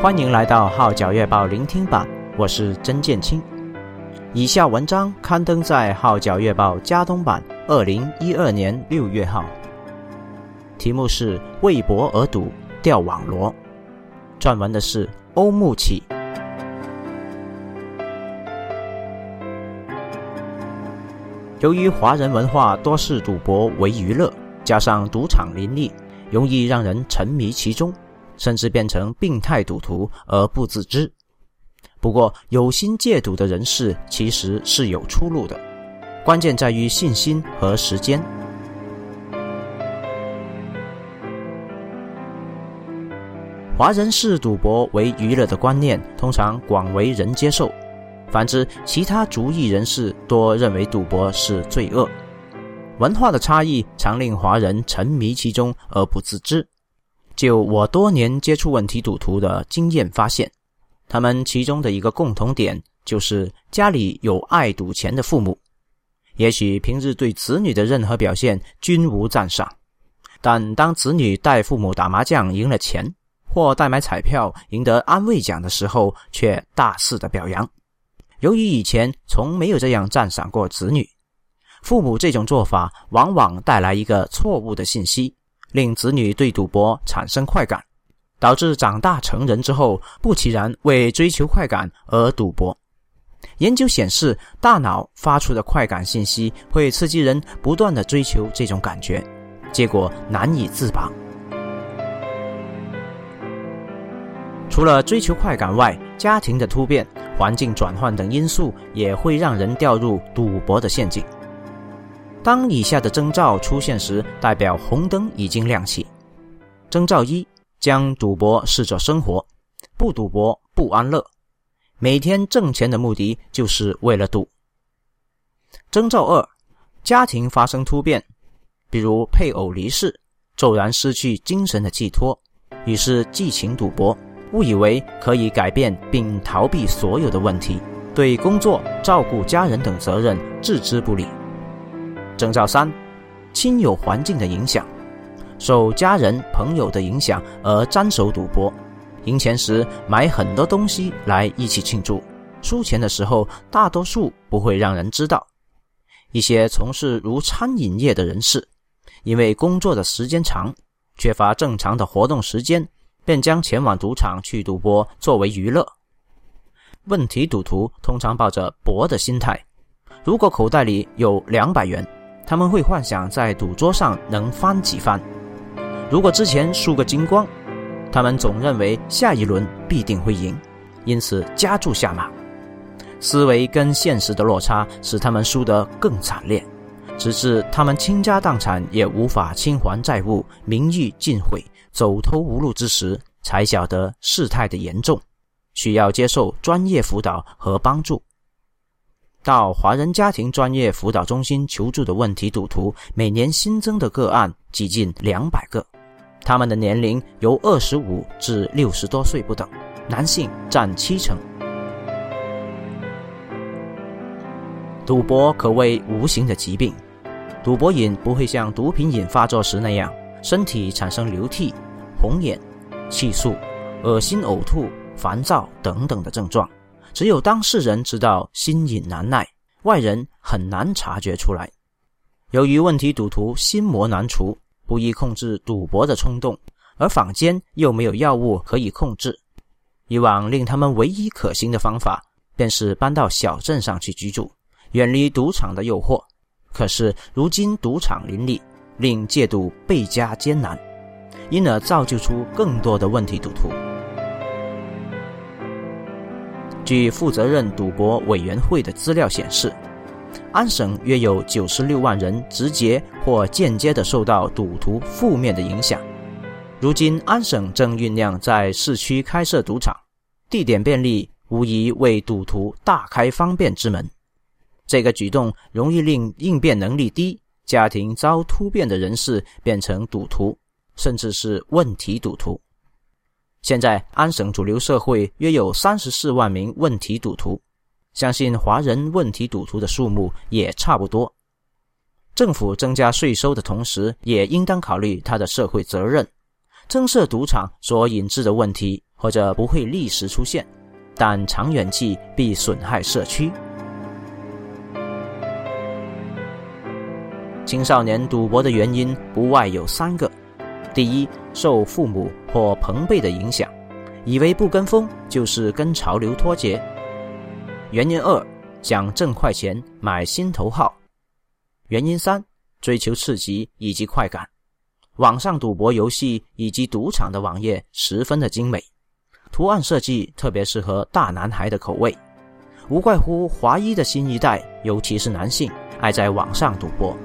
欢迎来到号角月报聆听版，我是曾建清。以下文章刊登在号角月报加东版2012年6月号，题目是为博而赌掉网罗，撰文的是欧木启。由于华人文化多视赌博为娱乐，加上赌场林立，容易让人沉迷其中，甚至变成病态赌徒而不自知。不过有心戒赌的人士其实是有出路的，关键在于信心和时间。华人视赌博为娱乐的观念通常广为人接受，反之其他族裔人士多认为赌博是罪恶。文化的差异常令华人沉迷其中而不自知。就我多年接触问题赌徒的经验发现，他们其中的一个共同点就是家里有爱赌钱的父母。也许平日对子女的任何表现均无赞赏，但当子女带父母打麻将赢了钱，或代买彩票赢得安慰奖的时候，却大肆的表扬。由于以前从没有这样赞赏过子女，父母这种做法往往带来一个错误的信息，令子女对赌博产生快感，导致长大成人之后不其然为追求快感而赌博。研究显示，大脑发出的快感信息会刺激人不断地追求这种感觉，结果难以自拔。除了追求快感外，家庭的突变、环境转换等因素也会让人掉入赌博的陷阱。当以下的征兆出现时，代表红灯已经亮起。征兆一，将赌博视作生活，不赌博不安乐，每天挣钱的目的就是为了赌。征兆二，家庭发生突变，比如配偶离世，骤然失去精神的寄托，于是寄情赌博，误以为可以改变并逃避所有的问题，对工作、照顾家人等责任置之不理。征兆三，亲友环境的影响，受家人朋友的影响而沾手赌博，赢钱时买很多东西来一起庆祝，输钱的时候大多数不会让人知道。一些从事如餐饮业的人士，因为工作的时间长，缺乏正常的活动时间，便将前往赌场去赌博作为娱乐。问题赌徒通常抱着博的心态，如果口袋里有200元，他们会幻想在赌桌上能翻几番。如果之前输个精光，他们总认为下一轮必定会赢，因此加注下马。思维跟现实的落差使他们输得更惨烈，直至他们倾家荡产也无法清还债务，名誉尽毁，走投无路之时，才晓得事态的严重，需要接受专业辅导和帮助。到华人家庭专业辅导中心求助的问题赌徒，每年新增的个案几近200个，他们的年龄由25至60多岁不等，男性占70%。赌博可谓无形的疾病，赌博瘾不会像毒品瘾发作时那样，身体产生流涕、红眼、气促、恶心呕吐、烦躁等等的症状，只有当事人知道心瘾难耐，外人很难察觉出来。由于问题赌徒心魔难除，不易控制赌博的冲动，而坊间又没有药物可以控制，以往令他们唯一可行的方法便是搬到小镇上去居住，远离赌场的诱惑。可是如今赌场林立，令戒赌倍加艰难，因而造就出更多的问题赌徒。据负责任赌博委员会的资料显示，安省约有96万人直接或间接地受到赌徒负面的影响。如今安省正酝酿在市区开设赌场，地点便利，无疑为赌徒大开方便之门。这个举动容易令应变能力低、家庭遭突变的人士变成赌徒，甚至是问题赌徒。现在安省主流社会约有34万名问题赌徒，相信华人问题赌徒的数目也差不多。政府增加税收的同时，也应当考虑他的社会责任。增设赌场所引致的问题，或或者不会立时出现，但长远计必损害社区。青少年赌博的原因不外有3个：第一，受父母或朋辈的影响，以为不跟风就是跟潮流脱节；原因2，想挣快钱买心头好；原因3，追求刺激以及快感。网上赌博游戏以及赌场的网页十分的精美，图案设计特别适合大男孩的口味，无怪乎华裔的新一代，尤其是男性，爱在网上赌博。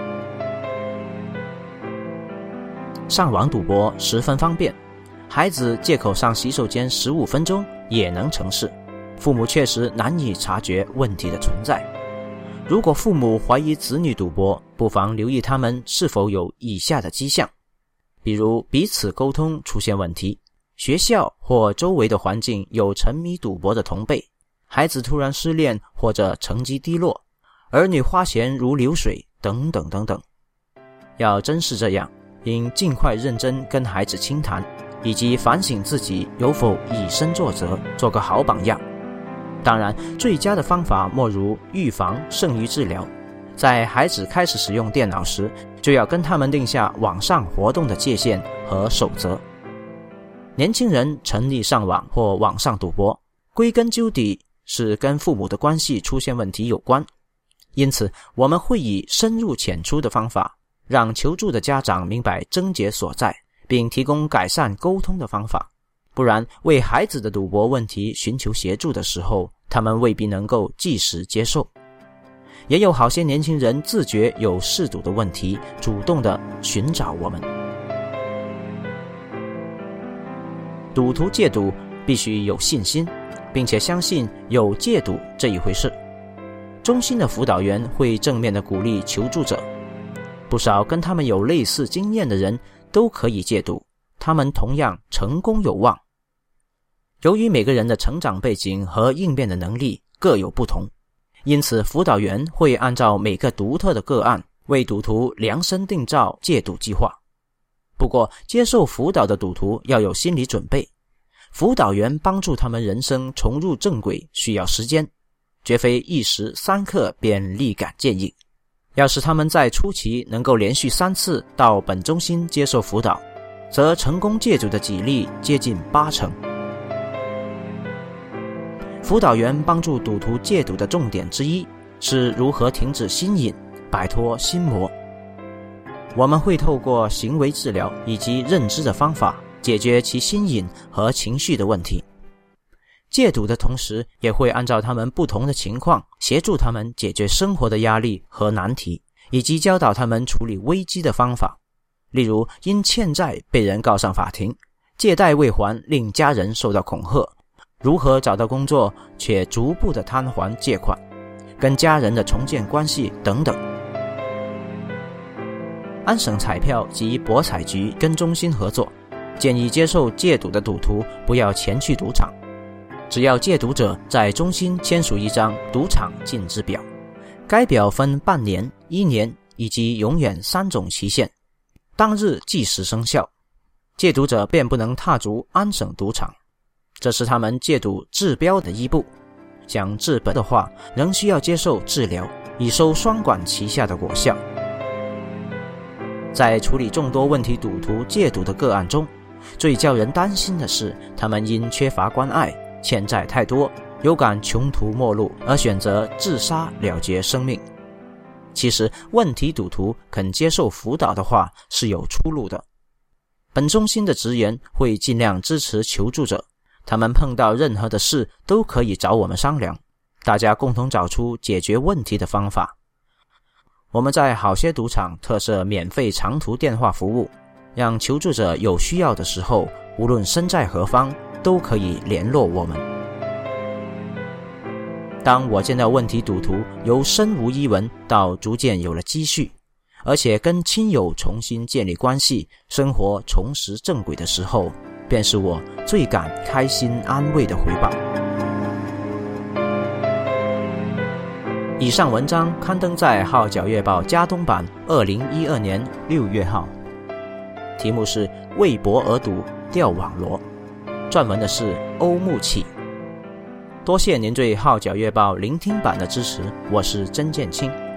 上网赌博十分方便，孩子借口上洗手间15分钟也能成事，父母确实难以察觉问题的存在。如果父母怀疑子女赌博，不妨留意他们是否有以下的迹象，比如彼此沟通出现问题，学校或周围的环境有沉迷赌博的同辈，孩子突然失恋或者成绩低落，儿女花钱如流水，等等等等。要真是这样，应尽快认真跟孩子倾谈，以及反省自己有否以身作则，做个好榜样。当然，最佳的方法莫如预防胜于治疗。在孩子开始使用电脑时，就要跟他们定下网上活动的界限和守则。年轻人沉溺上网或网上赌博，归根究底是跟父母的关系出现问题有关。因此，我们会以深入浅出的方法，让求助的家长明白症结所在，并提供改善沟通的方法。不然，为孩子的赌博问题寻求协助的时候，他们未必能够即时接受。也有好些年轻人自觉有嗜赌的问题，主动地寻找我们。赌徒戒赌必须有信心，并且相信有戒赌这一回事。中心的辅导员会正面地鼓励求助者，不少跟他们有类似经验的人都可以戒赌，他们同样成功有望。由于每个人的成长背景和应变的能力各有不同，因此辅导员会按照每个独特的个案，为赌徒量身定造戒赌计划。不过，接受辅导的赌徒要有心理准备，辅导员帮助他们人生重入正轨需要时间，绝非一时3刻便立竿见影。要是他们在初期能够连续3次到本中心接受辅导，则成功戒赌的几率接近80%。辅导员帮助赌徒戒赌的重点之一是如何停止心瘾，摆脱心魔。我们会透过行为治疗以及认知的方法，解决其心瘾和情绪的问题。戒赌的同时，也会按照他们不同的情况，协助他们解决生活的压力和难题，以及教导他们处理危机的方法。例如，因欠债被人告上法庭，借贷未还令家人受到恐吓，如何找到工作却逐步的摊还借款，跟家人的重建关系等等。安省彩票及博彩局跟中心合作，建议接受戒赌的赌徒不要前去赌场，只要戒赌者在中心签署一张赌场禁止表，该表分半年、1年以及永远3种期限，当日即时生效，戒赌者便不能踏足安省赌场。这是他们戒赌治标的一步，想治本的话，仍需要接受治疗，以收双管齐下的果效。在处理众多问题赌徒戒赌的个案中，最叫人担心的是，他们因缺乏关爱、欠债太多，有感穷途末路而选择自杀了结生命。其实，问题赌徒肯接受辅导的话是有出路的。本中心的职员会尽量支持求助者，他们碰到任何的事都可以找我们商量，大家共同找出解决问题的方法。我们在好些赌场特设免费长途电话服务，让求助者有需要的时候，无论身在何方，都可以联络我们。当我见到问题赌徒由身无一文到逐渐有了积蓄，而且跟亲友重新建立关系，生活重拾正轨的时候，便是我最感开心安慰的回报。以上文章刊登在《号角月报》加东版2012年6月号，题目是为博而赌钓网罗， 撰文的是欧木启。多谢您对《号角月报》聆听版的支持，我是曾建清。